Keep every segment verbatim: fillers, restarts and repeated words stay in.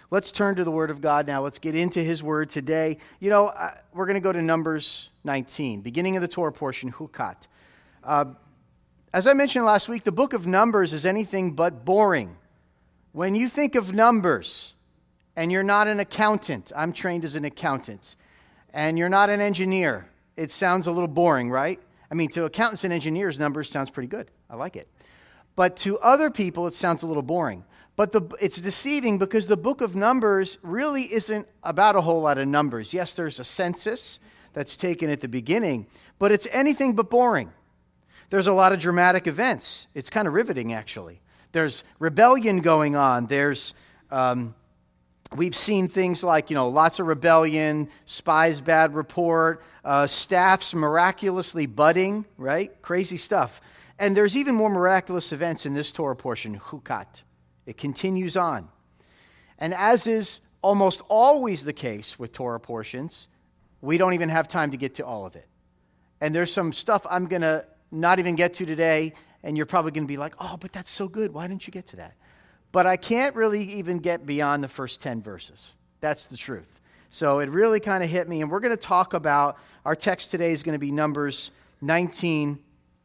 Let's turn to the Word of God now. Let's get into His Word today. You know, uh, we're going to go to Numbers nineteen, beginning of the Torah portion, Hukat. Uh, as I mentioned last week, the book of Numbers is anything but boring. When you think of numbers, and you're not an accountant, I'm trained as an accountant, and you're not an engineer, it sounds a little boring, right? I mean, to accountants and engineers, numbers sounds pretty good. I like it. But to other people, it sounds a little boring. But the, it's deceiving because the book of Numbers really isn't about a whole lot of numbers. Yes, there's a census that's taken at the beginning, but it's anything but boring. There's a lot of dramatic events. It's kind of riveting, actually. There's rebellion going on. There's, um, we've seen things like, you know, lots of rebellion, spies' bad report, uh, staffs miraculously budding, right? Crazy stuff. And there's even more miraculous events in this Torah portion, Hukat. It continues on. And as is almost always the case with Torah portions, we don't even have time to get to all of it. And there's some stuff I'm going to not even get to today, and you're probably going to be like, oh, but that's so good. Why didn't you get to that? But I can't really even get beyond the first ten verses. That's the truth. So it really kind of hit me, and we're going to talk about, our text today is going to be Numbers nineteen,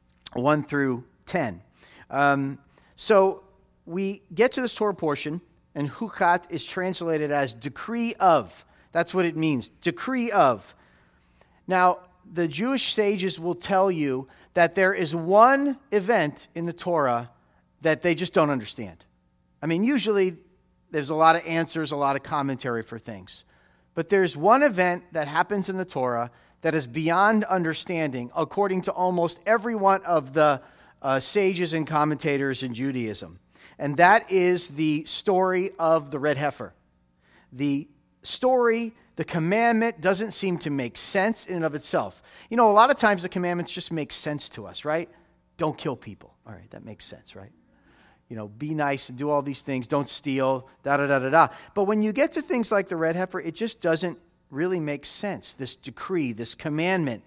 one through ten. Um, so we get to this Torah portion, and Hukat is translated as decree of. That's what it means, decree of. Now, the Jewish sages will tell you that there is one event in the Torah that they just don't understand. I mean, usually there's a lot of answers, a lot of commentary for things. But there's one event that happens in the Torah that is beyond understanding, according to almost every one of the uh, sages and commentators in Judaism. And that is the story of the red heifer. The story, the commandment doesn't seem to make sense in and of itself. You know, a lot of times the commandments just make sense to us, right? Don't kill people. All right, that makes sense, right? You know, be nice and do all these things. Don't steal, da-da-da-da-da. But when you get to things like the red heifer, it just doesn't really make sense, this decree, this commandment.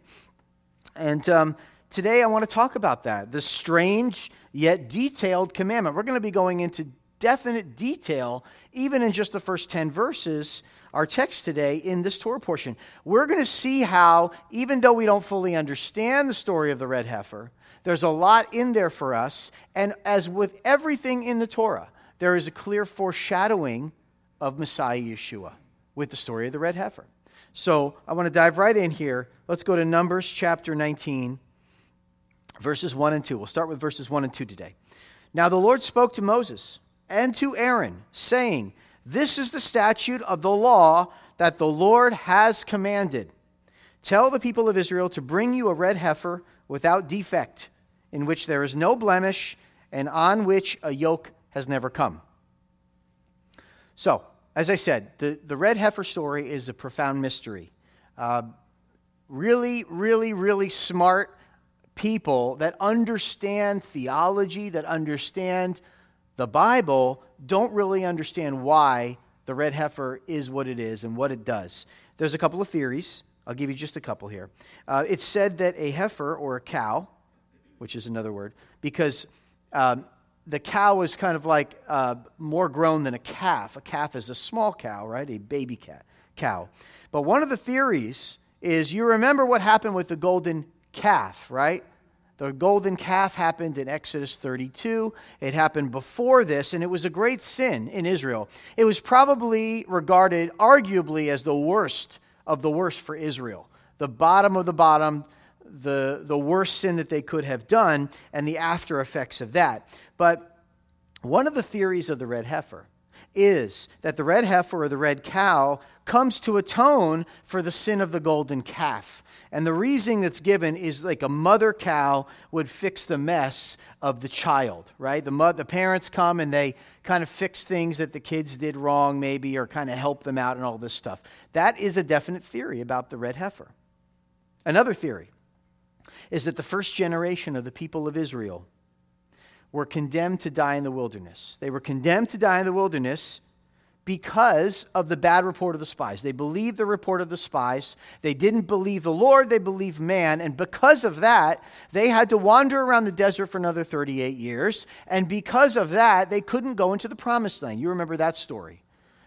And um, today I want to talk about that, the strange yet detailed commandment. We're going to be going into definite detail, even in just the first ten verses, our text today in this Torah portion. We're going to see how, even though we don't fully understand the story of the red heifer, there's a lot in there for us. And as with everything in the Torah, there is a clear foreshadowing of Messiah Yeshua with the story of the red heifer. So I want to dive right in here. Let's go to Numbers chapter nineteen, verses one and two. We'll start with verses one and two today. Now the Lord spoke to Moses and to Aaron, saying, "This is the statute of the law that the Lord has commanded. Tell the people of Israel to bring you a red heifer without defect, in which there is no blemish, and on which a yoke has never come." So, as I said, the, the red heifer story is a profound mystery. Uh, really, really, really smart people that understand theology, that understand the Bible, don't really understand why the red heifer is what it is and what it does. There's a couple of theories. I'll give you just a couple here. Uh, it's said that a heifer, or a cow, which is another word, because um, the cow is kind of like uh, more grown than a calf. A calf is a small cow, right? A baby cat, cow. But one of the theories is, you remember what happened with the golden calf, right? The golden calf happened in Exodus thirty-two. It happened before this, and it was a great sin in Israel. It was probably regarded, arguably, as the worst of the worst for Israel. The bottom of the bottom, the, the worst sin that they could have done, and the after effects of that. But one of the theories of the red heifer is that the red heifer, or the red cow, comes to atone for the sin of the golden calf. And the reasoning that's given is like a mother cow would fix the mess of the child, right? The mother, the parents come and they kind of fix things that the kids did wrong maybe, or kind of help them out and all this stuff. That is a definite theory about the red heifer. Another theory is that the first generation of the people of Israel were condemned to die in the wilderness. They were condemned to die in the wilderness because of the bad report of the spies. They believed the report of the spies. They didn't believe the Lord, they believed man. And because of that, they had to wander around the desert for another thirty-eight years. And because of that, they couldn't go into the promised land. You remember that story.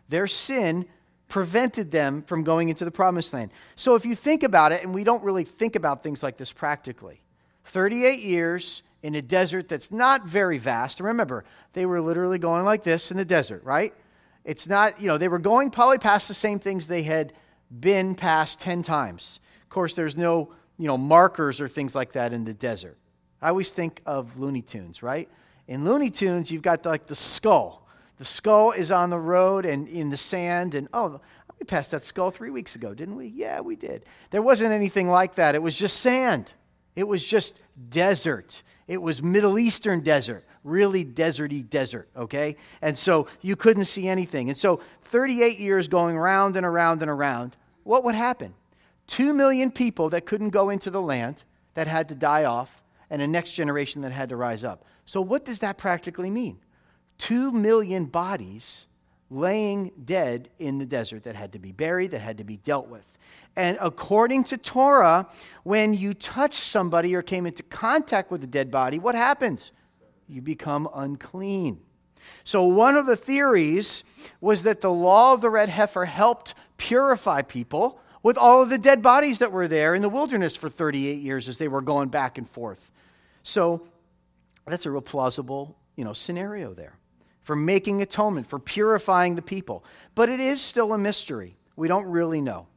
Their sin prevented them from going into the promised land. So if you think about it, and we don't really think about things like this practically, thirty-eight years in a desert that's not very vast. And remember, they were literally going like this in the desert, right? It's not, you know, they were going probably past the same things they had been past ten times. Of course, there's no, you know, markers or things like that in the desert. I always think of Looney Tunes, right? In Looney Tunes, you've got like the skull. The skull is on the road and in the sand, and oh, we passed that skull three weeks ago, didn't we? Yeah, we did. There wasn't anything like that. It was just sand. It was just desert. It was Middle Eastern desert, really deserty desert, okay? And so you couldn't see anything. And so thirty-eight years going round and around and around, what would happen? Two million people that couldn't go into the land, that had to die off, and a next generation that had to rise up. So what does that practically mean? Two million bodies laying dead in the desert that had to be buried, that had to be dealt with. And according to Torah, when you touch somebody or came into contact with a dead body, what happens? You become unclean. So one of the theories was that the law of the red heifer helped purify people with all of the dead bodies that were there in the wilderness for thirty-eight years as they were going back and forth. So that's a real plausible, you know, scenario there for making atonement, for purifying the people. But it is still a mystery. We don't really know.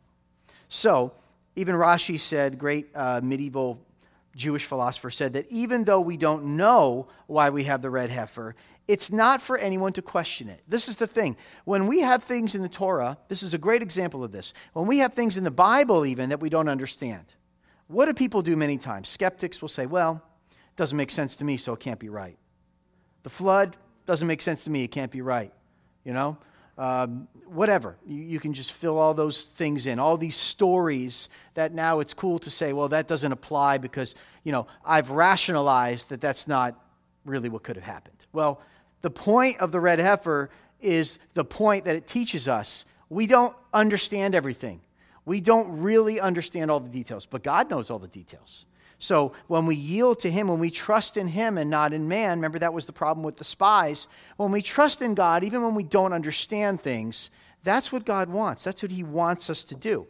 So even Rashi said, great uh, medieval Jewish philosopher, said that even though we don't know why we have the red heifer, it's not for anyone to question it. This is the thing. When we have things in the Torah, this is a great example of this. When we have things in the Bible even that we don't understand, what do people do many times? Skeptics will say, well, it doesn't make sense to me, so it can't be right. The flood doesn't make sense to me, it can't be right. You know? Um, whatever. You, you can just fill all those things in. All these stories that now it's cool to say, well, that doesn't apply because, you know, I've rationalized that that's not really what could have happened. Well, the point of the red heifer is the point that it teaches us. We don't understand everything. We don't really understand all the details, but God knows all the details. So when we yield to Him, when we trust in Him and not in man, remember that was the problem with the spies. When we trust in God, even when we don't understand things, that's what God wants. That's what He wants us to do.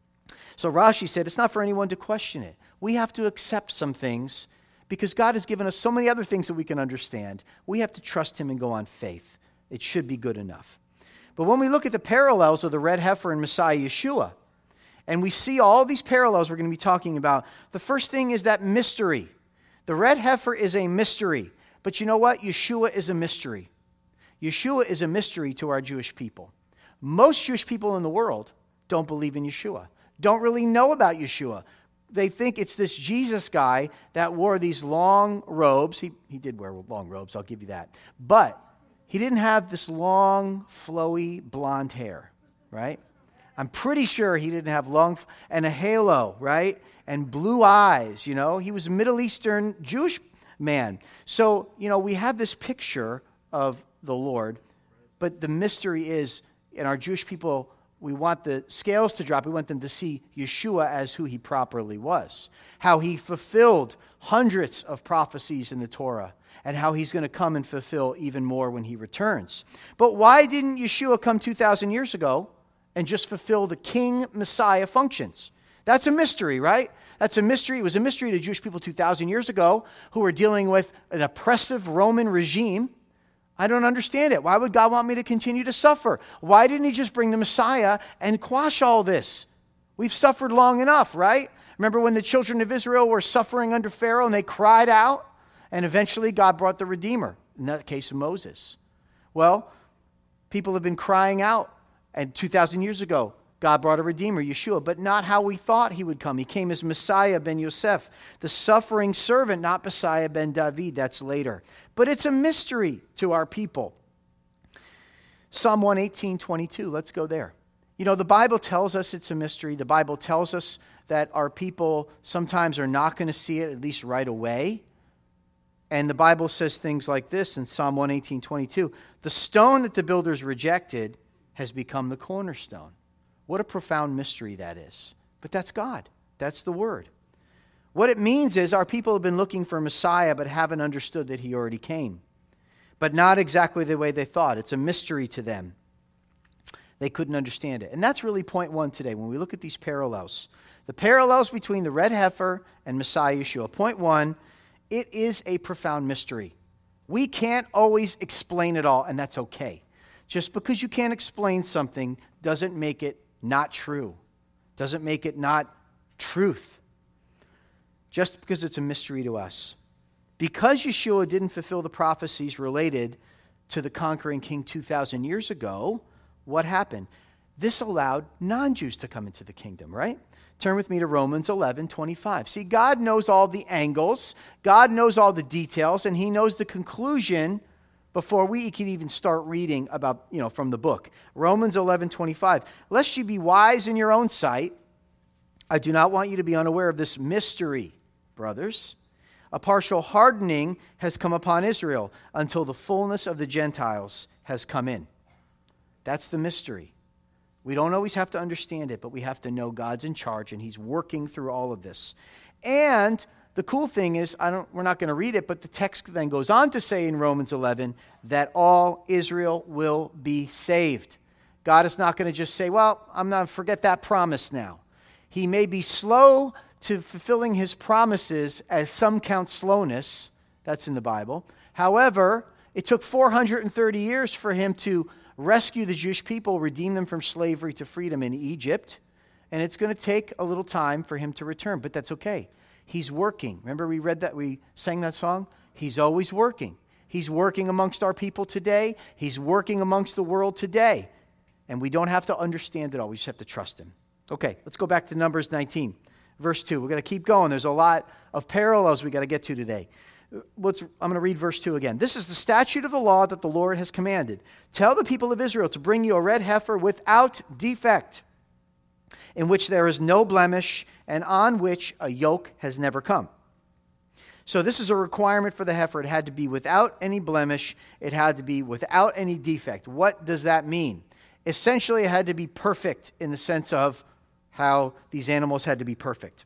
So Rashi said it's not for anyone to question it. We have to accept some things because God has given us so many other things that we can understand. We have to trust Him and go on faith. It should be good enough. But when we look at the parallels of the red heifer and Messiah Yeshua, and we see all these parallels we're going to be talking about, the first thing is that mystery. The red heifer is a mystery. But you know what? Yeshua is a mystery. Yeshua is a mystery to our Jewish people. Most Jewish people in the world don't believe in Yeshua, don't really know about Yeshua. They think it's this Jesus guy that wore these long robes. He, he did wear long robes, I'll give you that. But he didn't have this long, flowy, blonde hair, right? I'm pretty sure he didn't have long, and a halo, right? And blue eyes, you know. He was a Middle Eastern Jewish man. So, you know, we have this picture of the Lord, but the mystery is, in our Jewish people, we want the scales to drop. We want them to see Yeshua as who He properly was, how He fulfilled hundreds of prophecies in the Torah, and how He's going to come and fulfill even more when He returns. But why didn't Yeshua come two thousand years ago and just fulfill the king Messiah functions? That's a mystery, right? That's a mystery. It was a mystery to Jewish people two thousand years ago who were dealing with an oppressive Roman regime. I don't understand it. Why would God want me to continue to suffer? Why didn't He just bring the Messiah and quash all this? We've suffered long enough, right? Remember when the children of Israel were suffering under Pharaoh and they cried out? And eventually God brought the Redeemer, in that case of Moses. Well, people have been crying out. And two thousand years ago, God brought a Redeemer, Yeshua, but not how we thought He would come. He came as Messiah ben Yosef, the suffering servant, not Messiah ben David. That's later. But it's a mystery to our people. Psalm one eighteen, twenty-two. Let's go there. You know, the Bible tells us it's a mystery. The Bible tells us that our people sometimes are not going to see it, at least right away. And the Bible says things like this in Psalm one eighteen, twenty-two. The stone that the builders rejected has become the cornerstone. What a profound mystery that is. But that's God. That's the Word. What it means is our people have been looking for Messiah but haven't understood that He already came. But not exactly the way they thought. It's a mystery to them. They couldn't understand it. And that's really point one today when we look at these parallels. The parallels between the red heifer and Messiah Yeshua. Point one, it is a profound mystery. We can't always explain it all, and that's okay. Just because you can't explain something doesn't make it not true. Doesn't make it not truth. Just because it's a mystery to us. Because Yeshua didn't fulfill the prophecies related to the conquering king two thousand years ago, what happened? This allowed non-Jews to come into the kingdom, right? Turn with me to Romans eleven twenty-five. See, God knows all the angles. God knows all the details, and he knows the conclusion before we can even start reading about, you know, from the book. Romans eleven twenty-five. Lest you be wise in your own sight, I do not want you to be unaware of this mystery, brothers. A partial hardening has come upon Israel until the fullness of the Gentiles has come in. That's the mystery. We don't always have to understand it, but we have to know God's in charge and he's working through all of this. And the cool thing is, I don't, we're not going to read it, but the text then goes on to say in Romans eleven that all Israel will be saved. God is not going to just say, well, I'm not, forget that promise now. He may be slow to fulfilling his promises, as some count slowness. That's in the Bible. However, it took four hundred thirty years for him to rescue the Jewish people, redeem them from slavery to freedom in Egypt. And it's going to take a little time for him to return, but that's okay. He's working. Remember we read that, we sang that song? He's always working. He's working amongst our people today. He's working amongst the world today. And we don't have to understand it all. We just have to trust him. Okay, let's go back to Numbers nineteen, verse two. We're going to keep going. There's a lot of parallels we got to get to today. Let's, I'm going to read verse two again. This is the statute of the law that the Lord has commanded. Tell the people of Israel to bring you a red heifer without defect, in which there is no blemish, and on which a yoke has never come. So this is a requirement for the heifer. It had to be without any blemish. It had to be without any defect. What does that mean? Essentially, it had to be perfect in the sense of how these animals had to be perfect.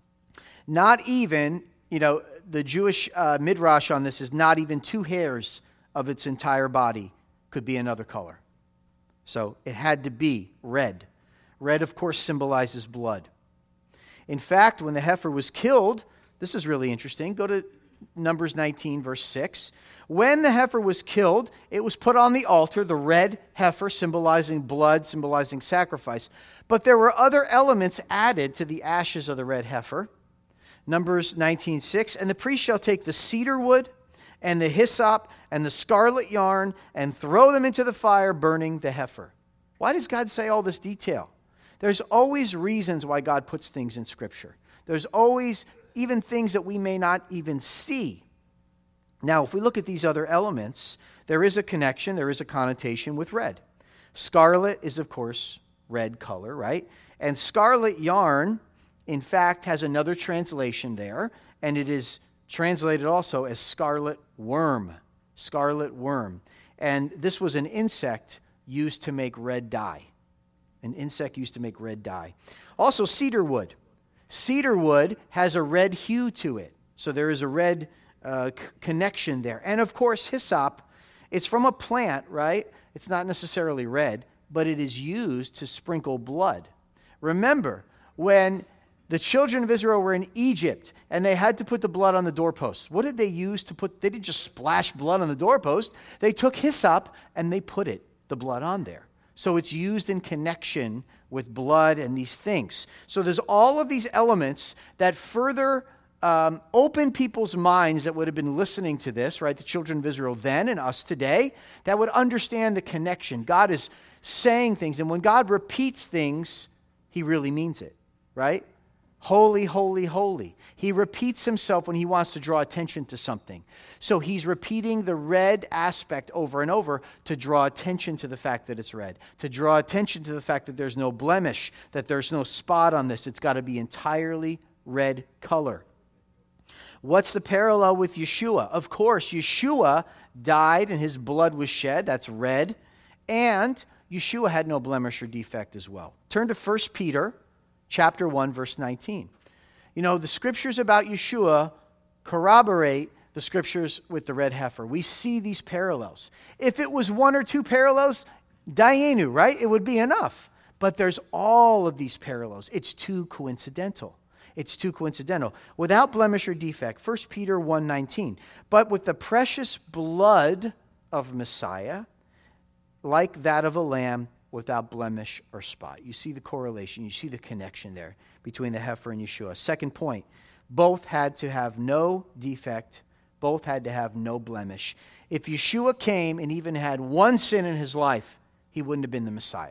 Not even, you know, the Jewish uh, midrash on this is not even two hairs of its entire body could be another color. So it had to be red. Red, of course, symbolizes blood. In fact, when the heifer was killed, this is really interesting. Go to Numbers nineteen, verse six. When the heifer was killed, it was put on the altar, the red heifer symbolizing blood, symbolizing sacrifice. But there were other elements added to the ashes of the red heifer. Numbers nineteen six, and the priest shall take the cedar wood and the hyssop and the scarlet yarn and throw them into the fire, burning the heifer. Why does God say all this detail? There's always reasons why God puts things in Scripture. There's always even things that we may not even see. Now, if we look at these other elements, there is a connection, there is a connotation with red. Scarlet is, of course, red color, right? And scarlet yarn, in fact, has another translation there, and it is translated also as scarlet worm. Scarlet worm. And this was an insect used to make red dye. An insect used to make red dye. Also, cedar wood. Cedar wood has a red hue to it. So there is a red uh, c- connection there. And of course, hyssop, it's from a plant, right? It's not necessarily red, but it is used to sprinkle blood. Remember, when the children of Israel were in Egypt and they had to put the blood on the doorposts, what did they use to put? They didn't just splash blood on the doorpost. They took hyssop and they put it, the blood, on there. So it's used in connection with blood and these things. So there's all of these elements that further um, open people's minds that would have been listening to this, right? The children of Israel then and us today, that would understand the connection. God is saying things, and when God repeats things, he really means it, right? Holy, holy, holy. He repeats himself when he wants to draw attention to something. So he's repeating the red aspect over and over to draw attention to the fact that it's red, to draw attention to the fact that there's no blemish, that there's no spot on this. It's got to be entirely red color. What's the parallel with Yeshua? Of course, Yeshua died and his blood was shed. That's red. And Yeshua had no blemish or defect as well. Turn to First Peter chapter one, verse nineteen. You know, the scriptures about Yeshua corroborate the scriptures with the red heifer. We see these parallels. If it was one or two parallels, Dayenu, right? It would be enough. But there's all of these parallels. It's too coincidental. It's too coincidental. Without blemish or defect, First Peter one nineteen. But with the precious blood of Messiah, like that of a lamb without blemish or spot. You see the correlation. You see the connection there between the heifer and Yeshua. Second point, both had to have no defect. Both had to have no blemish. If Yeshua came and even had one sin in his life, he wouldn't have been the Messiah.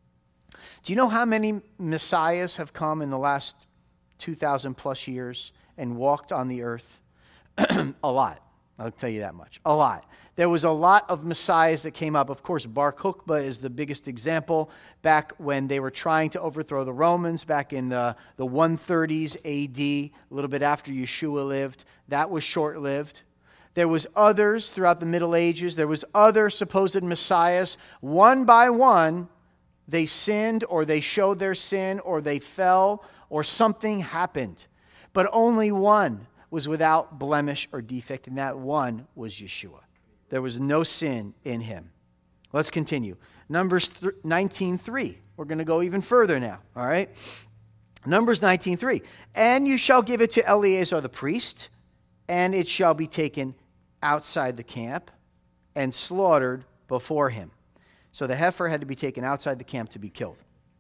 Do you know how many Messiahs have come in the last two thousand plus years and walked on the earth? A lot. I'll tell you that much. A lot. There was a lot of Messiahs that came up. Of course, Bar Kokhba is the biggest example. Back when they were trying to overthrow the Romans, back in the, the one thirties A D, a little bit after Yeshua lived. That was short-lived. There was others throughout the Middle Ages. There was other supposed Messiahs. One by one, they sinned, or they showed their sin, or they fell, or something happened. But only one was without blemish or defect, and that one was Yeshua. There was no sin in him. Let's continue. Numbers nineteen three. We're going to go even further now, all right? Numbers nineteen three. And you shall give it to Eleazar the priest, and it shall be taken outside the camp and slaughtered before him. So the heifer had to be taken outside the camp to be killed.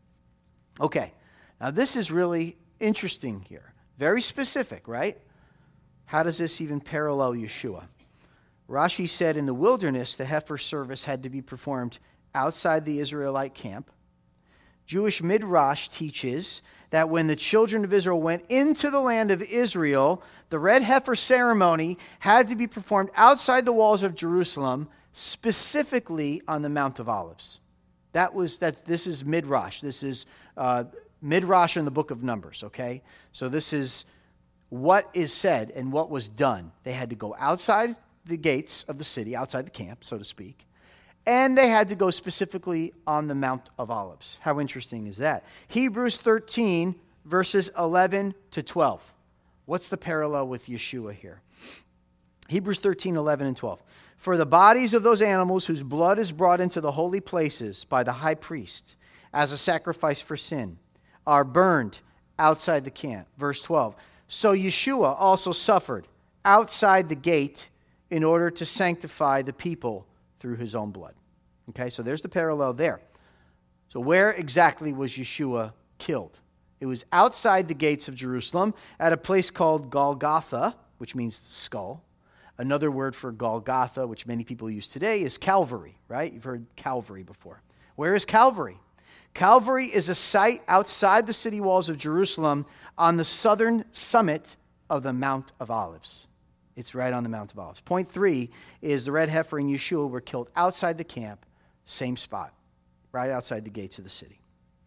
Okay, now this is really interesting here. Very specific, right? How does this even parallel Yeshua? Rashi said in the wilderness, the heifer service had to be performed outside the Israelite camp. Jewish Midrash teaches that when the children of Israel went into the land of Israel, the red heifer ceremony had to be performed outside the walls of Jerusalem, specifically on the Mount of Olives. That was that. This is Midrash. This is uh, Midrash in the book of Numbers, okay? So this is what is said and what was done. They had to go outside the gates of the city, outside the camp, so to speak, and they had to go specifically on the Mount of Olives. How interesting is that? Hebrews thirteen, verses eleven to twelve. What's the parallel with Yeshua here? Hebrews thirteen, eleven and twelve. For the bodies of those animals whose blood is brought into the holy places by the high priest as a sacrifice for sin are burned outside the camp. Verse twelve. So Yeshua also suffered outside the gate in order to sanctify the people through his own blood. Okay, so there's the parallel there. So where exactly was Yeshua killed? It was outside the gates of Jerusalem at a place called Golgotha, which means skull. Another word for Golgotha, which many people use today, is Calvary, right? You've heard Calvary before. Where is Calvary? Calvary is a site outside the city walls of Jerusalem on the southern summit of the Mount of Olives. It's right on the Mount of Olives. Point three is the red heifer and Yeshua were killed outside the camp, same spot, right outside the gates of the city.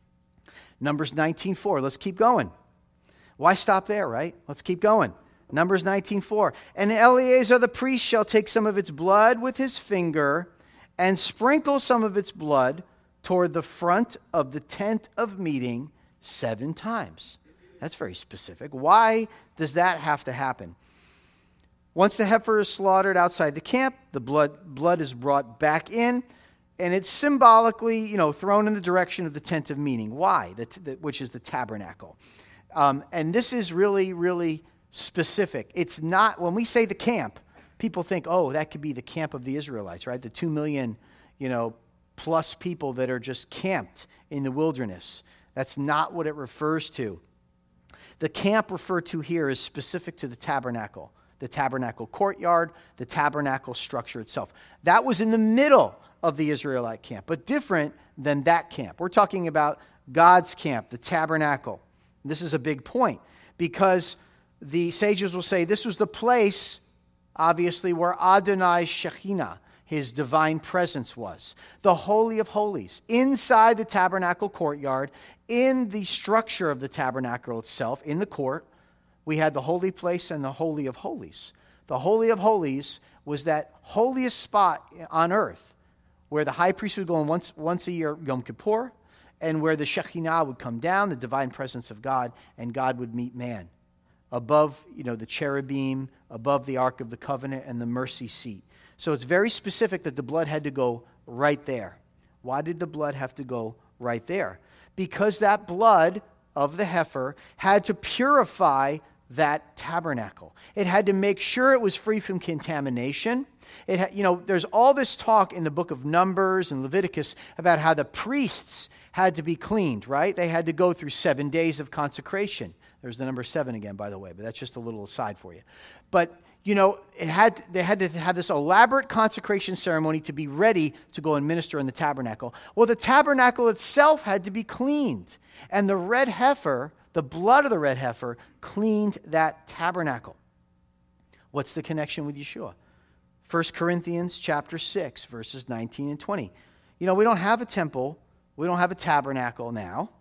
Numbers nineteen four. Let's keep going. Why stop there, right? Let's keep going. Numbers nineteen four. And Eleazar the priest shall take some of its blood with his finger and sprinkle some of its blood toward the front of the tent of meeting seven times. That's very specific. Why does that have to happen? Once the heifer is slaughtered outside the camp, the blood, blood is brought back in, and it's symbolically, you know, thrown in the direction of the tent of meeting. Why? The, the, which is the tabernacle. Um, and this is really, really specific. It's not, when we say the camp, people think, oh, that could be the camp of the Israelites, right? The two million, you know, plus people that are just camped in the wilderness. That's not what it refers to. The camp referred to here is specific to the tabernacle. The tabernacle courtyard, the tabernacle structure itself. That was in the middle of the Israelite camp, but different than that camp. We're talking about God's camp, the tabernacle. This is a big point because the sages will say this was the place, obviously, where Adonai Shekhinah, his divine presence, was. The Holy of Holies, inside the tabernacle courtyard, in the structure of the tabernacle itself, in the court, we had the holy place and the Holy of Holies. The Holy of Holies was that holiest spot on earth where the high priest would go in once, once a year, Yom Kippur, and where the Shekhinah would come down, the divine presence of God, and God would meet man. Above, you know, the cherubim, above the Ark of the Covenant and the mercy seat. So it's very specific that the blood had to go right there. Why did the blood have to go right there? Because that blood of the heifer had to purify that tabernacle. It had to make sure it was free from contamination. It ha- you know, there's all this talk in the book of Numbers and Leviticus about how the priests had to be cleaned, right? They had to go through seven days of consecration. There's the number seven again, by the way, but that's just a little aside for you. But, you know, it had they had to have this elaborate consecration ceremony to be ready to go and minister in the tabernacle. Well, the tabernacle itself had to be cleaned. And the red heifer, the blood of the red heifer, cleaned that tabernacle. What's the connection with Yeshua? First Corinthians chapter six, verses nineteen and twenty. You know, we don't have a temple. We don't have a tabernacle now.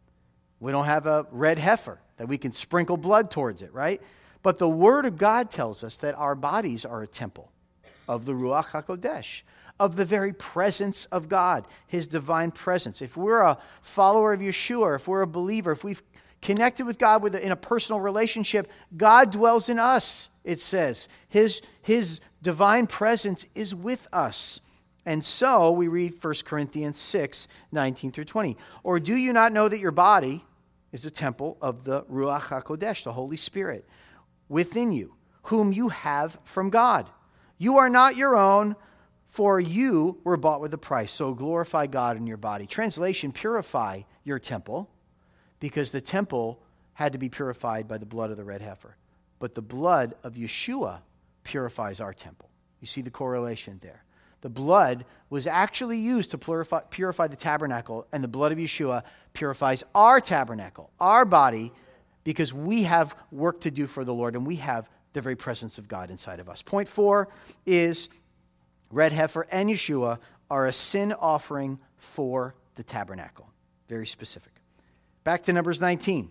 We don't have a red heifer that we can sprinkle blood towards it, right? But the Word of God tells us that our bodies are a temple of the Ruach HaKodesh, of the very presence of God, His divine presence. If we're a follower of Yeshua, if we're a believer, if we've connected with God with a, in a personal relationship, God dwells in us, it says. His, his divine presence is with us. And so we read First Corinthians six, nineteen through twenty. Or do you not know that your body is a temple of the Ruach HaKodesh, the Holy Spirit, within you, whom you have from God? You are not your own, for you were bought with a price. So glorify God in your body. Translation, purify your temple, because the temple had to be purified by the blood of the red heifer. But the blood of Yeshua purifies our temple. You see the correlation there. The blood was actually used to purify, purify the tabernacle, and the blood of Yeshua purifies our tabernacle, our body, because we have work to do for the Lord, and we have the very presence of God inside of us. Point four is red heifer and Yeshua are a sin offering for the tabernacle. Very specific. Back to Numbers nineteen.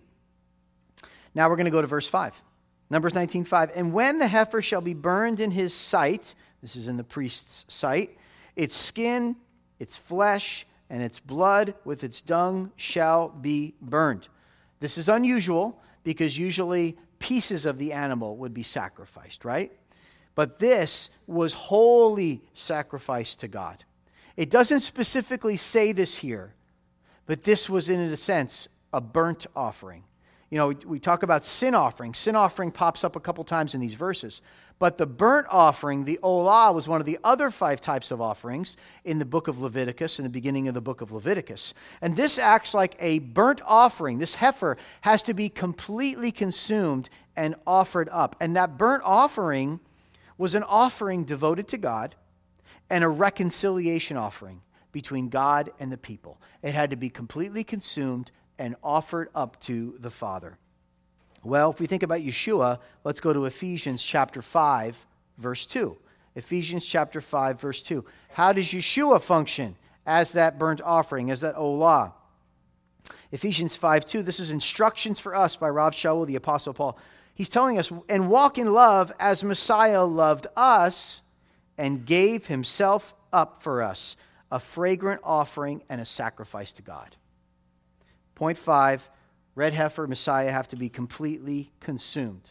Now we're going to go to verse five. Numbers nineteen, five. And when the heifer shall be burned in his sight, this is in the priest's sight, its skin, its flesh, and its blood with its dung shall be burned. This is unusual because usually pieces of the animal would be sacrificed, right? But this was wholly sacrificed to God. It doesn't specifically say this here, but this was in a sense a burnt offering. You know, we, we talk about sin offering. Sin offering pops up a couple times in these verses. But the burnt offering, the olah, was one of the other five types of offerings in the book of Leviticus, in the beginning of the book of Leviticus. And this acts like a burnt offering. This heifer has to be completely consumed and offered up. And that burnt offering was an offering devoted to God and a reconciliation offering between God and the people. It had to be completely consumed and offered up to the Father. Well, if we think about Yeshua, let's go to Ephesians chapter five, verse two. Ephesians chapter five, verse two. How does Yeshua function as that burnt offering, as that olah? Ephesians five, two. This is instructions for us by Rav Shaul, the Apostle Paul. He's telling us, and walk in love as Messiah loved us and gave himself up for us, a fragrant offering and a sacrifice to God. Point five, red heifer, Messiah have to be completely consumed.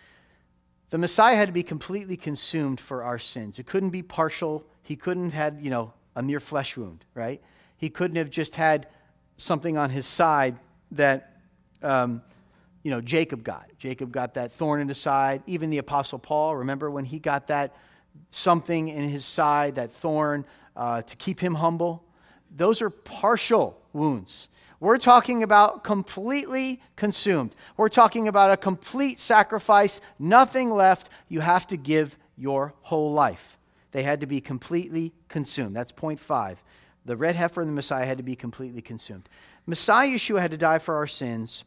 The Messiah had to be completely consumed for our sins. It couldn't be partial. He couldn't have had, you know, a mere flesh wound, right? He couldn't have just had something on his side that, um, you know, Jacob got. Jacob got that thorn in his side. Even the Apostle Paul, remember when he got that something in his side, that thorn, uh, to keep him humble? Those are partial wounds. We're talking about completely consumed. We're talking about a complete sacrifice, nothing left. You have to give your whole life. They had to be completely consumed. That's point five. The red heifer and the Messiah had to be completely consumed. Messiah Yeshua had to die for our sins,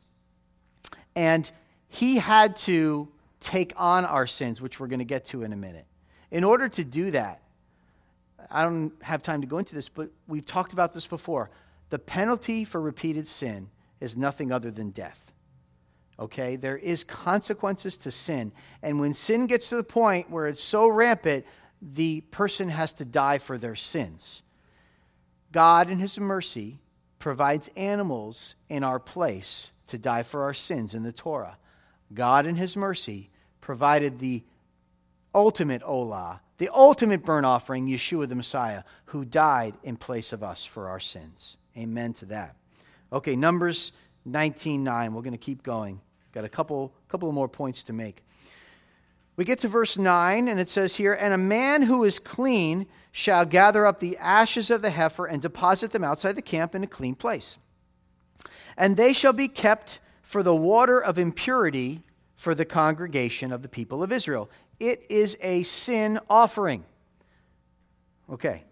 and he had to take on our sins, which we're going to get to in a minute. In order to do that, I don't have time to go into this, but we've talked about this before. The penalty for repeated sin is nothing other than death. Okay? There is consequences to sin. And when sin gets to the point where it's so rampant, the person has to die for their sins. God, in his mercy, provides animals in our place to die for our sins in the Torah. God, in his mercy, provided the ultimate olah, the ultimate burnt offering, Yeshua the Messiah, who died in place of us for our sins. Amen to that. Okay, Numbers nineteen nine. We're going to keep going. Got a couple, couple of more points to make. We get to verse nine, and it says here, "And a man who is clean shall gather up the ashes of the heifer and deposit them outside the camp in a clean place. And they shall be kept for the water of impurity for the congregation of the people of Israel. It is a sin offering." Okay.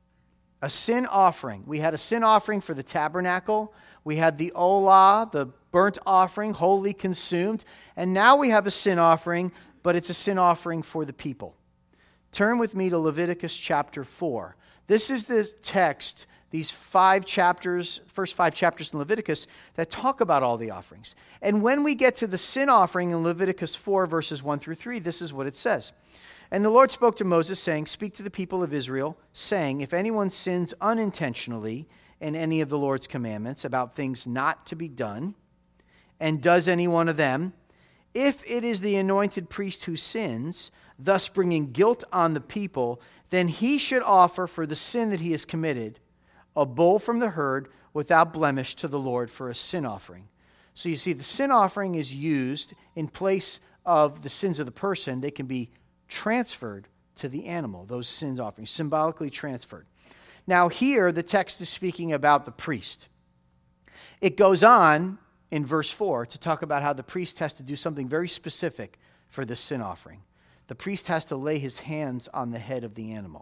A sin offering. We had a sin offering for the tabernacle. We had the olah, the burnt offering, wholly consumed. And now we have a sin offering, but it's a sin offering for the people. Turn with me to Leviticus chapter four. This is the text, these five chapters, first five chapters in Leviticus, that talk about all the offerings. And when we get to the sin offering in Leviticus four, verses one through three, this is what it says. "And the Lord spoke to Moses, saying, Speak to the people of Israel, saying, If anyone sins unintentionally in any of the Lord's commandments about things not to be done, and does any one of them, if it is the anointed priest who sins, thus bringing guilt on the people, then he should offer for the sin that he has committed a bull from the herd without blemish to the Lord for a sin offering." So you see, the sin offering is used in place of the sins of the person. They can be transferred to the animal, those sins offerings, symbolically transferred. Now here, the text is speaking about the priest. It goes on in verse four to talk about how the priest has to do something very specific for this sin offering. The priest has to lay his hands on the head of the animal.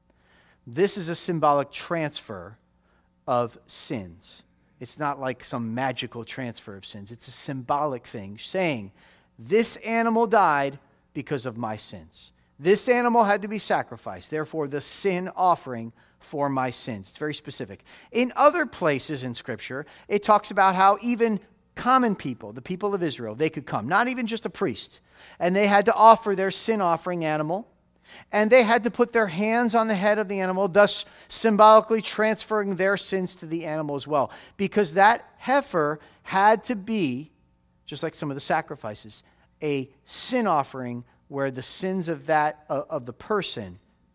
This is a symbolic transfer of sins. It's not like some magical transfer of sins. It's a symbolic thing saying, this animal died because of my sins. This animal had to be sacrificed. Therefore, the sin offering for my sins. It's very specific. In other places in Scripture, it talks about how even common people, the people of Israel, they could come. Not even just a priest. And they had to offer their sin offering animal. And they had to put their hands on the head of the animal, thus symbolically transferring their sins to the animal as well. Because that heifer had to be, just like some of the sacrifices, a sin offering where the sins of that of the person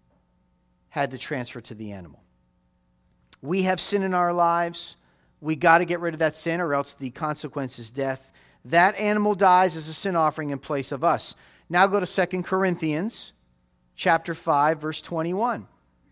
had to transfer to the animal. We have sin in our lives. We got to get rid of that sin, or else the consequence is death. That animal dies as a sin offering in place of us. Now go to Second Corinthians chapter five, verse twenty-one.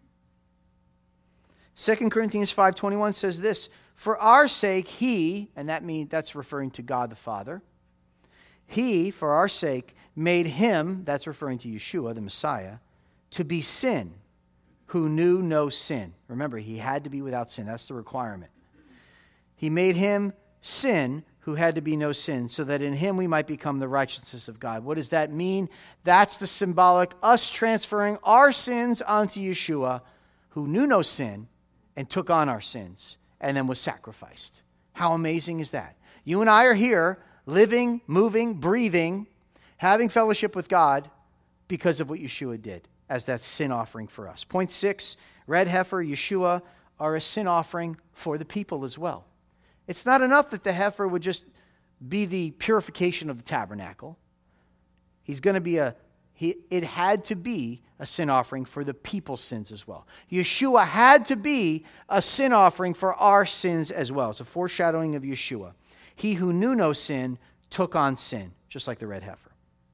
Second Corinthians five twenty-one says this, "For our sake he," and that means that's referring to God the Father, "he, for our sake, made him," that's referring to Yeshua, the Messiah, "to be sin, who knew no sin." Remember, he had to be without sin. That's the requirement. He made him sin who had to be no sin, so that in him we might become the righteousness of God. What does that mean? That's the symbolic, us transferring our sins onto Yeshua, who knew no sin and took on our sins and then was sacrificed. How amazing is that? You and I are here living, moving, breathing, having fellowship with God because of what Yeshua did as that sin offering for us. Point six, red heifer, Yeshua are a sin offering for the people as well. It's not enough that the heifer would just be the purification of the tabernacle. He's going to be a, he, it had to be a sin offering for the people's sins as well. Yeshua had to be a sin offering for our sins as well. It's a foreshadowing of Yeshua. He who knew no sin took on sin, just like the red heifer.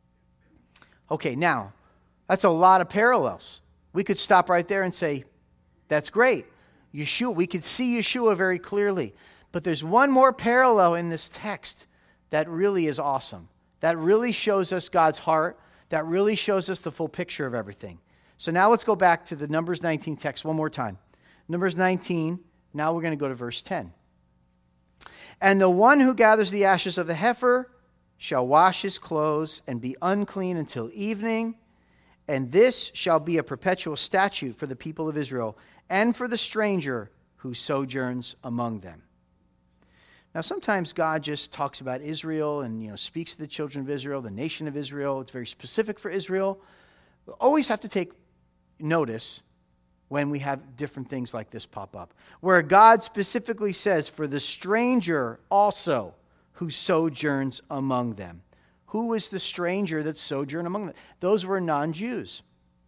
Okay, now, that's a lot of parallels. We could stop right there and say, that's great. Yeshua, we could see Yeshua very clearly. But there's one more parallel in this text that really is awesome. That really shows us God's heart. That really shows us the full picture of everything. So now let's go back to the Numbers nineteen text one more time. Numbers nineteen, now we're going to go to verse ten. "And the one who gathers the ashes of the heifer shall wash his clothes and be unclean until evening. And this shall be a perpetual statute for the people of Israel and for the stranger who sojourns among them." Now, sometimes God just talks about Israel and, you know, speaks to the children of Israel, the nation of Israel. It's very specific for Israel. We always have to take notice when we have different things like this pop up, where God specifically says, "For the stranger also who sojourns among them." Who was the stranger that sojourned among them? Those were non-Jews.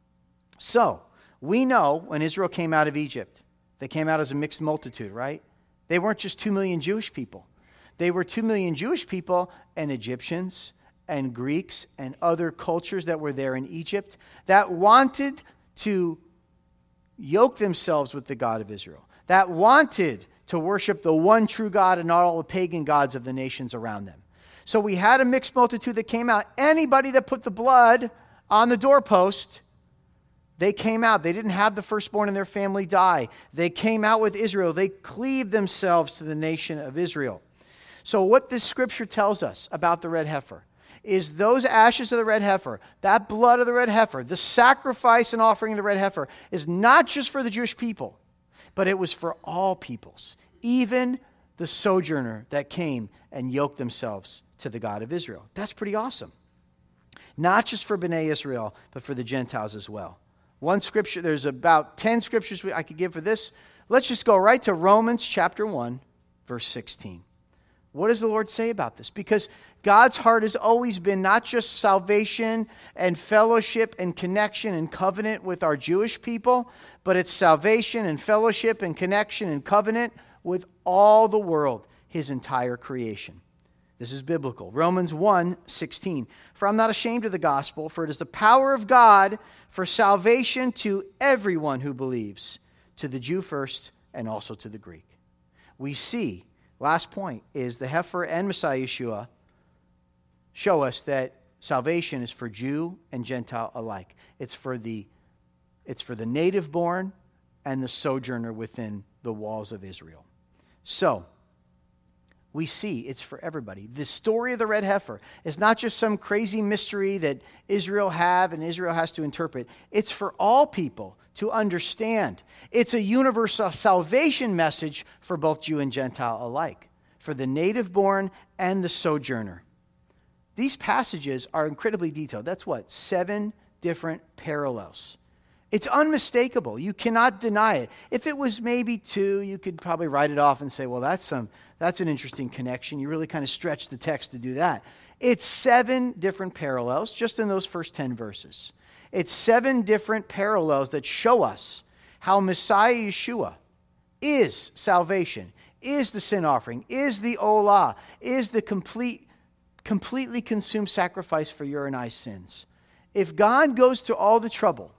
So, we know when Israel came out of Egypt, they came out as a mixed multitude, right? They weren't just two million Jewish people. They were two million Jewish people and Egyptians and Greeks and other cultures that were there in Egypt that wanted to yoke themselves with the God of Israel, that wanted to worship the one true God and not all the pagan gods of the nations around them. So we had a mixed multitude that came out. Anybody that put the blood on the doorpost, they came out. They didn't have the firstborn in their family die. They came out with Israel. They cleaved themselves to the nation of Israel. So what this scripture tells us about the red heifer is those ashes of the red heifer, that blood of the red heifer, the sacrifice and offering of the red heifer is not just for the Jewish people, but it was for all peoples, even the sojourner that came and yoked themselves to the God of Israel. That's pretty awesome. Not just for Bnei Israel, but for the Gentiles as well. One scripture, there's about ten scriptures I could give for this. Let's just go right to Romans chapter one, verse sixteen. What does the Lord say about this? Because God's heart has always been not just salvation and fellowship and connection and covenant with our Jewish people, but it's salvation and fellowship and connection and covenant with all the world, his entire creation. This is biblical. Romans one sixteen. For I'm not ashamed of the gospel, for it is the power of God for salvation to everyone who believes, to the Jew first and also to the Greek. We see, last point, is the heifer and Messiah Yeshua show us that salvation is for Jew and Gentile alike. It's for the, it's for the native born and the sojourner within the walls of Israel. So, we see it's for everybody. The story of the red heifer is not just some crazy mystery that Israel have and Israel has to interpret. It's for all people to understand. It's a universal salvation message for both Jew and Gentile alike, for the native born and the sojourner. These passages are incredibly detailed. That's what? Seven different parallels. It's unmistakable. You cannot deny it. If it was maybe two, you could probably write it off and say, well, that's some that's an interesting connection. You really kind of stretch the text to do that. It's seven different parallels just in those first ten verses. It's seven different parallels that show us how Messiah Yeshua is salvation, is the sin offering, is the Olah, is the complete, completely consumed sacrifice for your and I's sins. If God goes to all the trouble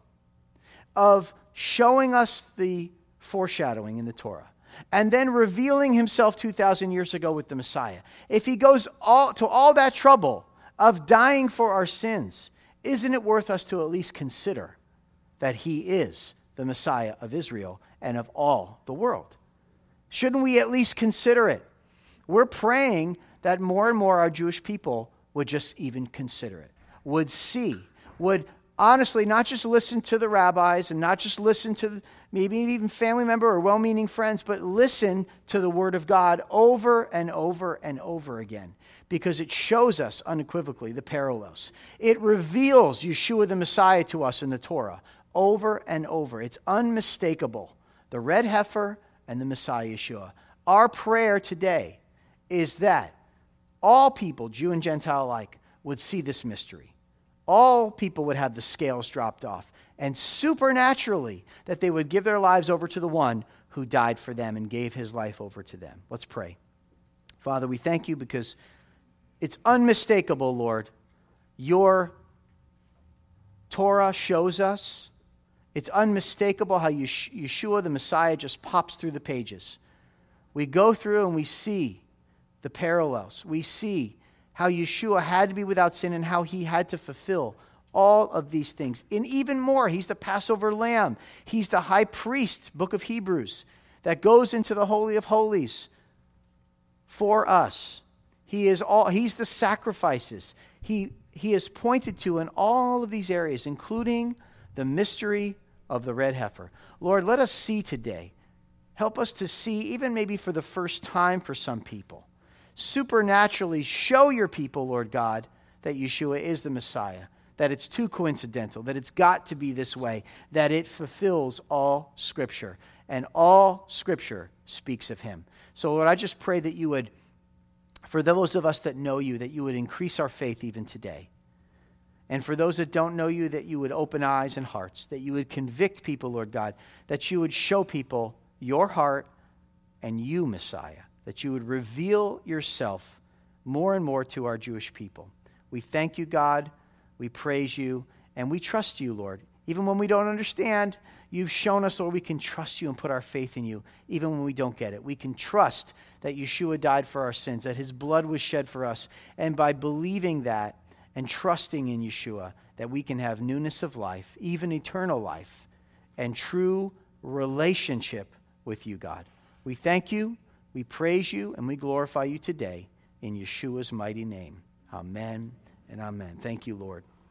of showing us the foreshadowing in the Torah, and then revealing himself two thousand years ago with the Messiah, if he goes all, to all that trouble of dying for our sins, isn't it worth us to at least consider that he is the Messiah of Israel and of all the world? Shouldn't we at least consider it? We're praying that more and more our Jewish people would just even consider it, would see, would honestly not just listen to the rabbis and not just listen to maybe even family member or well-meaning friends, but listen to the Word of God over and over and over again, because it shows us unequivocally the parallels. It reveals Yeshua the Messiah to us in the Torah over and over. It's unmistakable. The red heifer and the Messiah Yeshua. Our prayer today is that all people, Jew and Gentile alike, would see this mystery. All people would have the scales dropped off, and supernaturally that they would give their lives over to the one who died for them and gave his life over to them. Let's pray. Father, we thank you because it's unmistakable, Lord. Your Torah shows us. It's unmistakable how Yeshua the Messiah just pops through the pages. We go through and we see the parallels. We see how Yeshua had to be without sin and how he had to fulfill all of these things. And even more, he's the Passover lamb. He's the high priest, book of Hebrews, that goes into the Holy of Holies for us. He is all, he's the sacrifices. He, he is pointed to in all of these areas, including the mystery of the red heifer. Lord, let us see today. Help us to see, even maybe for the first time for some people, supernaturally show your people, Lord God, that Yeshua is the Messiah, that it's too coincidental, that it's got to be this way, that it fulfills all Scripture, and all Scripture speaks of him. So, Lord, I just pray that you would For those of us that know you, that you would increase our faith even today. And for those that don't know you, that you would open eyes and hearts, that you would convict people, Lord God, that you would show people your heart and you, Messiah, that you would reveal yourself more and more to our Jewish people. We thank you, God. We praise you, and we trust you, Lord. Even when we don't understand, you've shown us, Lord, we can trust you and put our faith in you, even when we don't get it. We can trust that Yeshua died for our sins, that his blood was shed for us, and by believing that and trusting in Yeshua, that we can have newness of life, even eternal life, and true relationship with you, God. We thank you, we praise you, and we glorify you today in Yeshua's mighty name. Amen and amen. Thank you, Lord.